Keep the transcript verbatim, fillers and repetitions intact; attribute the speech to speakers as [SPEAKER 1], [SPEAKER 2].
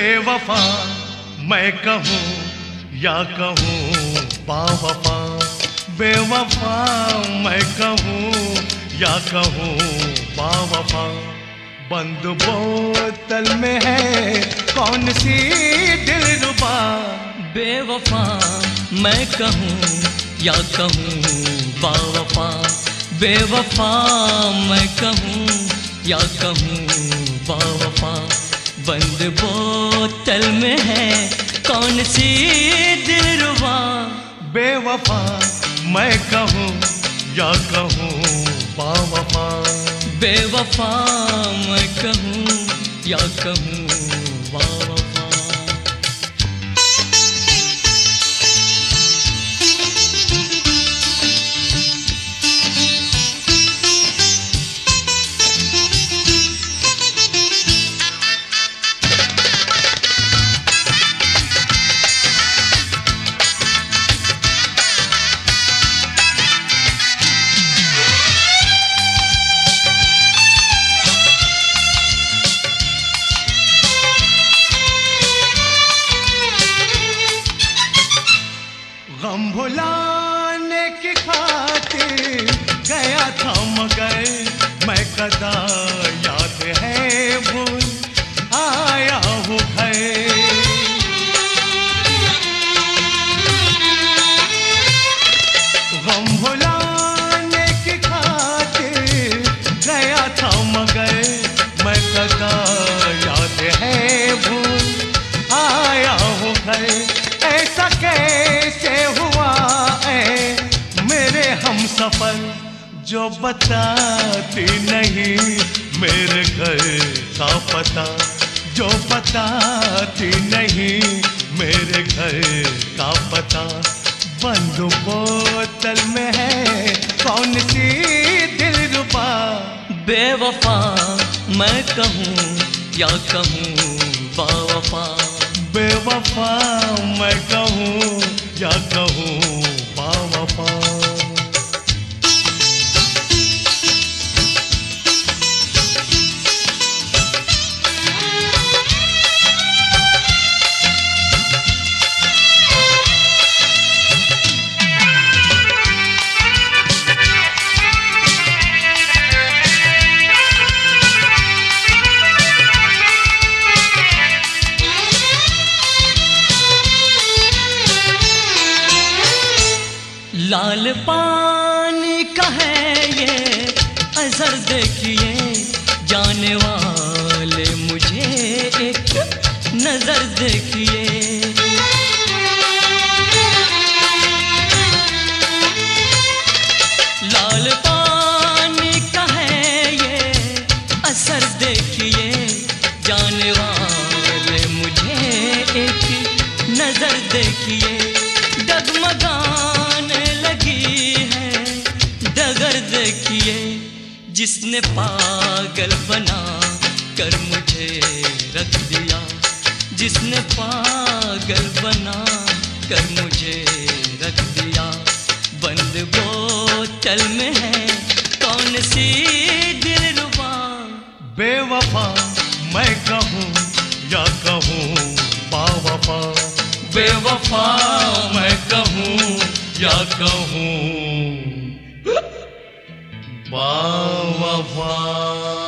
[SPEAKER 1] बेवफा मैं कहूँ या कहूँ बावफा, बेवफा मैं कहूँ या कहूँ बावफा। बंद बोतल में है कौन सी दिलरुबा,
[SPEAKER 2] बेवफा मैं कहूँ या कहूँ बावफा, बेवफा मैं कहूँ या कहूँ बावफा। बंद बोतल में है कौन सी दिलरुबा,
[SPEAKER 1] बेवफा मैं कहूँ या कहूँ बावफा,
[SPEAKER 2] बेवफा मैं कहूँ या कहूँ बावफा।
[SPEAKER 1] गम भुलाने की खातिर गया था मगर मैं कदा याद है भूल आया हूँ घर। गम भुलाने की खातिर गया था मगर मैं कदा याद है भूल आया हूँ घर। ऐसा कैसे हुआ है मेरे हम सफर जो बताती नहीं मेरे घर का पता, जो बताती नहीं मेरे घर का पता। बंद बोतल में है कौन सी दिलरुबा,
[SPEAKER 2] बेवफा मैं कहूँ या कहूँ बावफा,
[SPEAKER 1] बेवफा मैं कहूँ या कहूँ बावफा।
[SPEAKER 2] लाल पानी का है ये असर देखिए, जाने वाले मुझे एक नजर देखिए। लाल पानी का है ये असर देखिए, जाने वाले मुझे एक नजर देखिए। डगमगाने लगी है डगर देखिए, जिसने पागल बना कर मुझे रख दिया, जिसने पागल बना कर मुझे रख दिया। बंद बोतल में है कौन सी दिलरुबा,
[SPEAKER 1] बेवफा मैं कहूँ या कहूँ बावफा, बेवफा मैं कहूँ या कहूँ बावफा।